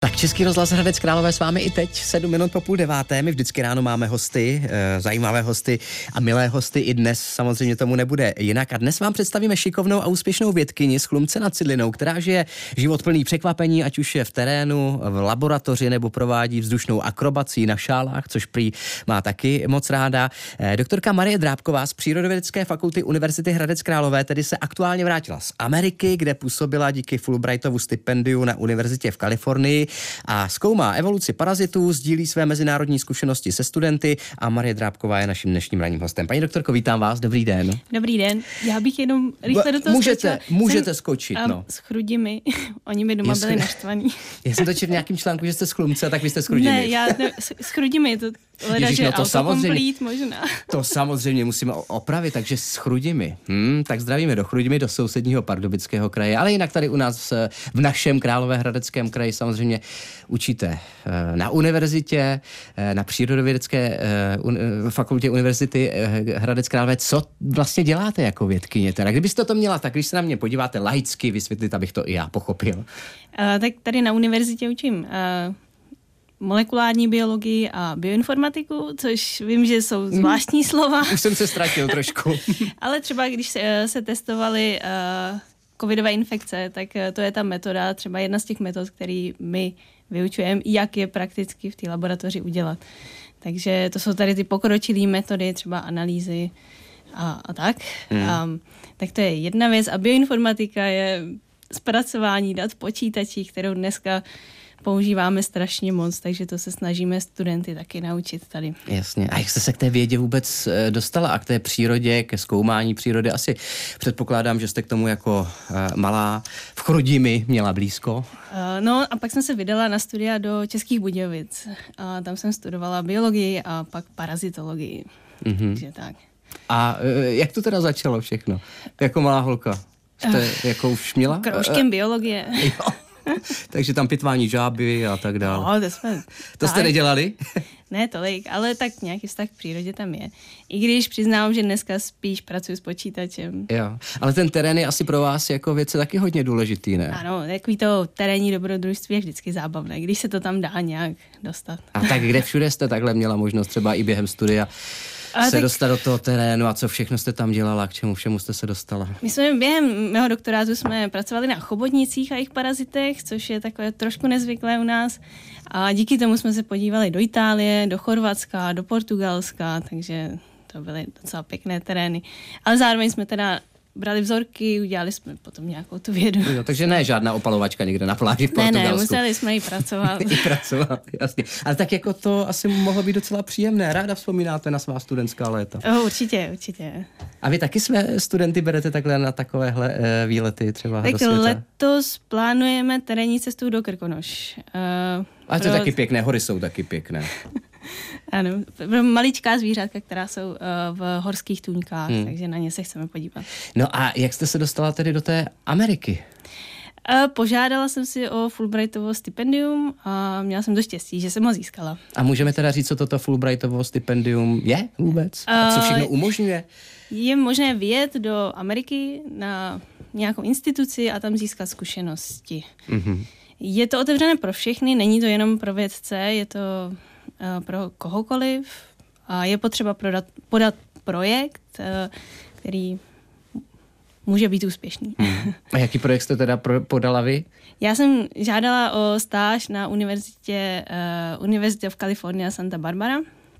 Tak Český rozhlas Hradec Králové s vámi i teď, 7 minut po 8:30. My vždycky ráno máme hosty, zajímavé hosty a milé hosty. I dnes samozřejmě tomu nebude jinak. A dnes vám představíme šikovnou a úspěšnou vědkyni z Chlumce nad Cidlinou, která žije život plný překvapení, ať už je v terénu, v laboratoři nebo provádí vzdušnou akrobací na šálách, což prý má taky moc ráda. Doktorka Marie Drábková z Přírodovědecké fakulty Univerzity Hradec Králové tedy se aktuálně vrátila z Ameriky, kde působila díky Fulbrightovu stipendiu na univerzitě v Kalifornii a zkoumá evoluci parazitů, sdílí své mezinárodní zkušenosti se studenty a Marie Drábková je naším dnešním ranním hostem. Paní doktorko, vítám vás, dobrý den. Dobrý den, já bych jenom rychle do toho Můžete skočit, no. S Chrudimi, oni mi doma byli naštvaní. Já jsem to četl v nějakým článku, že jste z Chlumce, tak vy jste s Chrudimi. Ne, s Chrudimi, to leda, že autocomplete možná. To samozřejmě musíme opravit, takže s Chrudimi. Tak zdravíme do Chrudimi, do sousedního Pardubického kraje, ale jinak tady u nás v našem Královéhradeckém kraji samozřejmě učíte na univerzitě, na Přírodovědecké fakultě Univerzity Hradec Králové. Co vlastně děláte jako vědkyně? Teda, kdybyste to měla, tak když se na mě podíváte laicky vysvětlit, abych to i já pochopil. Tak tady na univerzitě učím molekulární biologii a bioinformatiku, což vím, že jsou zvláštní slova. Už jsem se ztratil trošku. Ale třeba když se testovaly covidové infekce, tak to je ta metoda, třeba jedna z těch metod, který my vyučujeme, jak je prakticky v té laboratoři udělat. Takže to jsou tady ty pokročilé metody, třeba analýzy a tak. Tak to je jedna věc. A bioinformatika je zpracování dat v počítači, kterou dneska používáme strašně moc, takže to se snažíme studenty taky naučit tady. Jasně. A jak jste se k té vědě vůbec dostala a k té přírodě, ke zkoumání přírody? Asi předpokládám, že jste k tomu jako malá v Chrudimi měla blízko. No a pak jsem se vydala na studia do Českých Budějovic. A tam jsem studovala biologii a pak parazitologii. Takže tak. A jak to teda začalo všechno? Jako malá holka? Jste jako už měla? Kroužkem biologie. Jo. Takže tam pitvání žáby a tak dále. No, to jste nedělali? Ne tolik, ale tak nějaký vztah k přírodě tam je. I když přiznám, že dneska spíš pracuji s počítačem. Jo, ale ten terén je asi pro vás jako věc taky hodně důležitý, ne? Ano, takový to terénní dobrodružství je vždycky zábavné, když se to tam dá nějak dostat. A tak kde všude jste takhle měla možnost třeba i během studia dostat do toho terénu a co všechno jste tam dělala, k čemu všemu jste se dostala? My jsme během mého doktorátu jsme pracovali na chobotnicích a jejich parazitech, což je takové trošku nezvyklé u nás. A díky tomu jsme se podívali do Itálie, do Chorvatska, do Portugalska, takže to byly docela pěkné terény. Ale zároveň jsme teda brali vzorky, udělali jsme potom nějakou tu vědu. Jo, takže ne žádná opalovačka někde na pláži v Portugalsku. Ne, museli jsme ji pracovat. Jasně. Ale tak jako to asi mohlo být docela příjemné. Ráda vzpomínáte na svá studentská léta. Určitě. A vy taky své studenty berete takhle na takovéhle výlety třeba tak do světa? Letos plánujeme terénní cestu do Krkonoš. A to je taky pěkné, hory jsou taky pěkné. Ano, maličká zvířátka, která jsou v horských tůňkách, takže na ně se chceme podívat. No a jak jste se dostala tedy do té Ameriky? Požádala jsem si o Fulbrightovo stipendium a měla jsem to štěstí, že jsem ho získala. A můžeme teda říct, co toto Fulbrightovo stipendium je vůbec? A co všechno umožňuje? Je možné vyjet do Ameriky na nějakou instituci a tam získat zkušenosti. Je to otevřené pro všechny, není to jenom pro vědce, je to pro kohokoliv a je potřeba podat projekt, který může být úspěšný. A jaký projekt jste teda podala vy? Já jsem žádala o stáž na univerzitě v Kalifornii Santa Barbara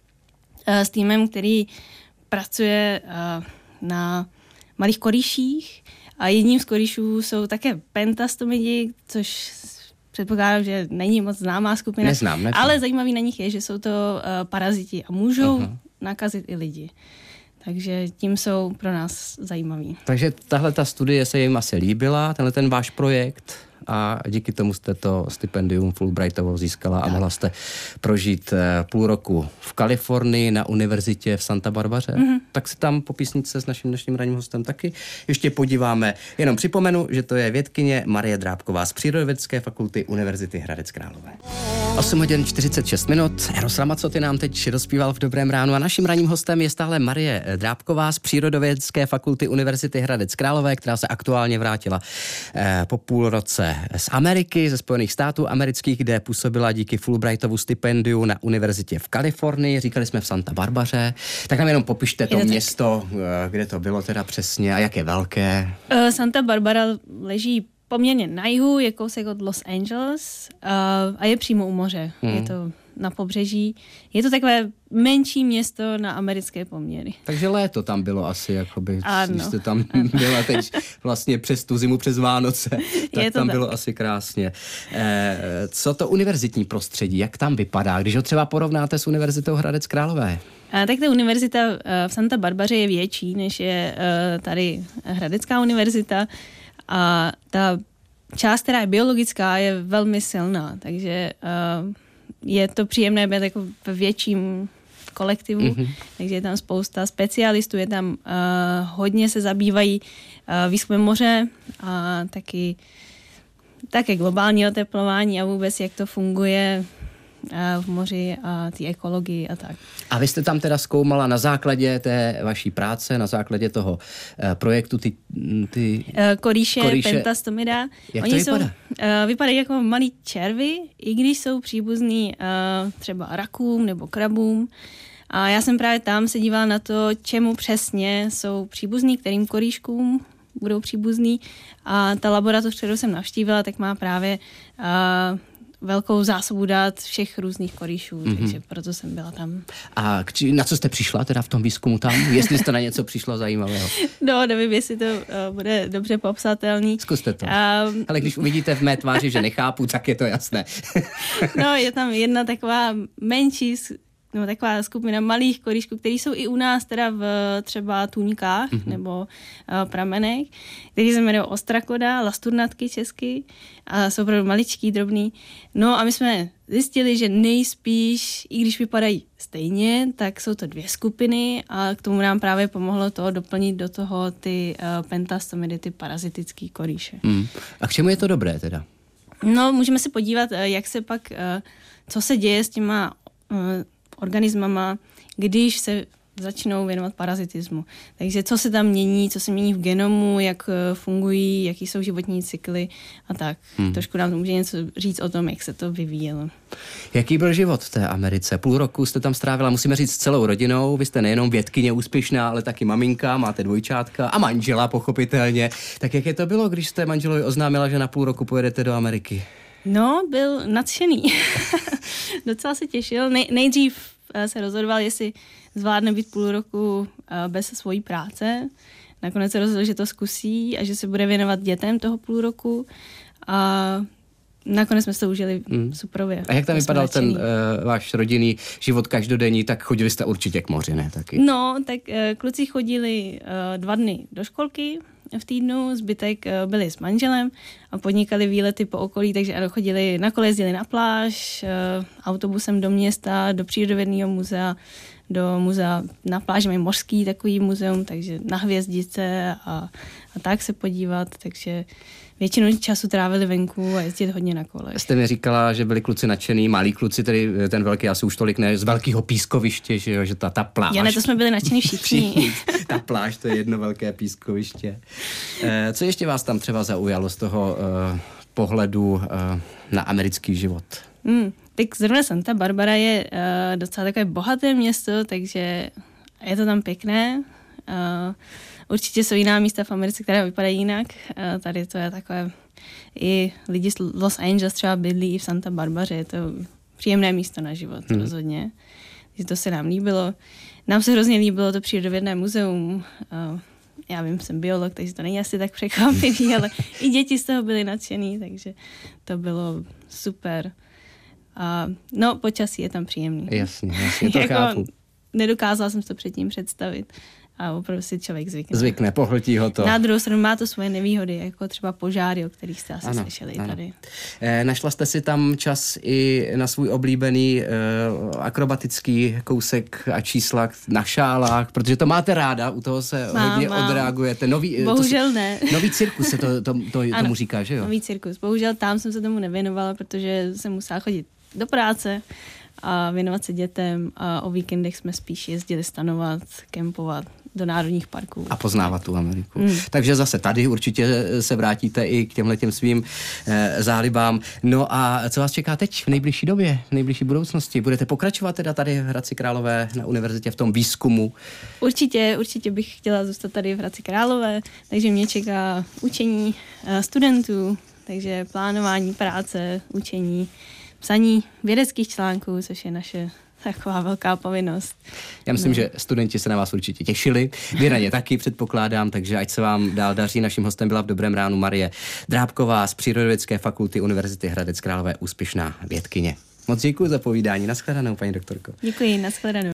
s týmem, který pracuje na malých korýších a jedním z korýšů jsou také pentastomidi, což předpokládám, že není moc známá skupina. Neznám. Ale zajímavý na nich je, že jsou to paraziti a můžou nakazit i lidi. Takže tím jsou pro nás zajímaví. Takže tahle ta studie se jim asi líbila, tenhle ten váš projekt a díky tomu jste to stipendium Fulbrightovo získala a mohla jste prožít půl roku v Kalifornii na univerzitě v Santa Barbaře. Tak se tam po písničce s naším dnešním ranním hostem taky ještě podíváme. Jenom připomenu, že to je vědkyně Marie Drábková z Přírodovědecké fakulty Univerzity Hradec Králové. 8 hodin 46 minut. Eros Ramazzotti nám teď rozpíval v Dobrém ránu a naším ranním hostem je stále Marie Drábková z Přírodovědecké fakulty Univerzity Hradec Králové, která se aktuálně vrátila po půl roce z Ameriky, ze Spojených států amerických, kde působila díky Fulbrightovu stipendiu na univerzitě v Kalifornii. Říkali jsme v Santa Barbaře. Tak nám jenom popište to město, kde to bylo teda přesně a jak je velké. Santa Barbara leží poměrně na jihu, je kousek od Los Angeles a je přímo u moře. Je to na pobřeží. Je to takové menší město na americké poměry. Takže léto tam bylo asi, jakoby, když jste tam byla teď vlastně přes tu zimu, přes Vánoce, tak tam bylo asi krásně. Co to univerzitní prostředí, jak tam vypadá, když ho třeba porovnáte s Univerzitou Hradec Králové? Tak ta univerzita v Santa Barbaře je větší, než je tady Hradecká univerzita a ta část, která je biologická, je velmi silná, takže je to příjemné být jako ve větším kolektivu, takže je tam spousta specialistů, je tam hodně se zabývají výzkumem moře a taky globální oteplování a vůbec jak to funguje v moři a té ekologii a tak. A vy jste tam teda zkoumala na základě té vaší práce, na základě toho projektu ty korýše Pentastomida. Jak to vypadá? Vypadají jako malí červy, i když jsou příbuzní třeba rakům nebo krabům. A já jsem právě tam se dívala na to, čemu přesně jsou příbuzní, kterým korýškům budou příbuzní. A ta laboratoř, kterou jsem navštívila, tak má právě velkou zásobu dát všech různých korýšů, takže proto jsem byla tam. A na co jste přišla teda v tom výzkumu tam? Jestli jste na něco přišla zajímavého? No, nevím, jestli to bude dobře popsatelný. Zkuste to. Ale když uvidíte v mé tváři, že nechápu, tak je to jasné. No, je tam jedna taková menší, no, taková skupina malých korýšků, které jsou i u nás teda v třeba tůňkách nebo pramenech, který se jmenují ostrakoda, lasturnatky česky a jsou opravdu maličký, drobný. No a my jsme zjistili, že nejspíš, i když vypadají stejně, tak jsou to dvě skupiny a k tomu nám právě pomohlo to doplnit do toho ty pentastomidy, ty parazitický korýše. A k čemu je to dobré teda? No, můžeme se podívat, jak se pak, co se děje s těma organismama, když se začnou věnovat parazitismu. Takže co se tam mění, co se mění v genomu, jak fungují, jaký jsou životní cykly a tak. Trošku nám může něco říct o tom, jak se to vyvíjelo. Jaký byl život v té Americe? Půl roku jste tam strávila, musíme říct, s celou rodinou. Vy jste nejenom vědkyně úspěšná, ale taky maminka, máte dvojčátka a manžela, pochopitelně. Tak jak je to bylo, když jste manželovi oznámila, že na půl roku pojedete do Ameriky? No, byl nadšený. Docela se těšil. Nejdřív se rozhodoval, jestli zvládne být půl roku bez svojí práce. Nakonec se rozhodl, že to zkusí a že se bude věnovat dětem toho půl roku. A nakonec jsme se to užili superově. A jak tam vypadal ten váš rodinný život každodenní? Tak chodili jste určitě k moři, ne? Taky. No, tak kluci chodili 2 dny do školky v týdnu, zbytek byli s manželem a podnikali výlety po okolí, takže chodili na kole, jezdili na pláž, autobusem do města, do přírodovědného muzea, do muzea na pláži, mají mořský takový muzeum, takže na Hvězdice a tak se podívat, takže většinu času trávili venku a jezdit hodně na kole. Jste mi říkala, že byli kluci nadšený, malí kluci, tedy ten velký asi už tolik ne, z velkého pískoviště, že ta pláž. Já ne, to jsme byli nadšení všichni. Ta pláž, to je jedno velké pískoviště. Co ještě vás tam třeba zaujalo z toho pohledu na americký život? Tak zrovna Santa Barbara je docela takové bohaté město, takže je to tam pěkné. Určitě jsou jiná místa v Americe, která vypadají jinak. Tady to je takové, i lidi z Los Angeles třeba bydlí i v Santa Barbaře, je to příjemné místo na život, rozhodně. Takže to se nám líbilo. Nám se hrozně líbilo to přírodovědné muzeum. Já vím, jsem biolog, takže to není asi tak překvapivý, ale i děti z toho byly nadšený, takže to bylo super. No, počasí je tam příjemný. Jasně, to chápu. Nedokázala jsem to předtím představit. A opravdu si člověk zvykne. Zvykne, pohltí ho to. Na druhou stranu má to svoje nevýhody, jako třeba požáry, o kterých jste asi slyšeli tady. Našla jste si tam čas i na svůj oblíbený akrobatický kousek a čísla na šálách, protože to máte ráda, u toho se hodně odreagujete. Bohužel ne. Nový cirkus se tomu říká, že jo? Nový cirkus. Bohužel tam jsem se tomu nevěnovala, protože jsem musela chodit do práce a věnovat se dětem a o víkendech jsme spíš jezdili stanovat, kempovat do národních parků. A poznávat tu Ameriku. Takže zase tady určitě se vrátíte i k těmhletěm svým zálibám. No a co vás čeká teď v nejbližší době, v nejbližší budoucnosti? Budete pokračovat teda tady v Hradci Králové na univerzitě v tom výzkumu? Určitě bych chtěla zůstat tady v Hradci Králové, takže mě čeká učení studentů, takže plánování práce, učení, psaní vědeckých článků, což je naše taková velká povinnost. Já myslím, že studenti se na vás určitě těšili. Vy na ně taky předpokládám, takže ať se vám dál daří. Naším hostem byla v Dobrém ránu Marie Drábková z Přírodovědecké fakulty Univerzity Hradec Králové, úspěšná vědkyně. Moc děkuji za povídání. Nashledanou, paní doktorko. Děkuji, nashledanou.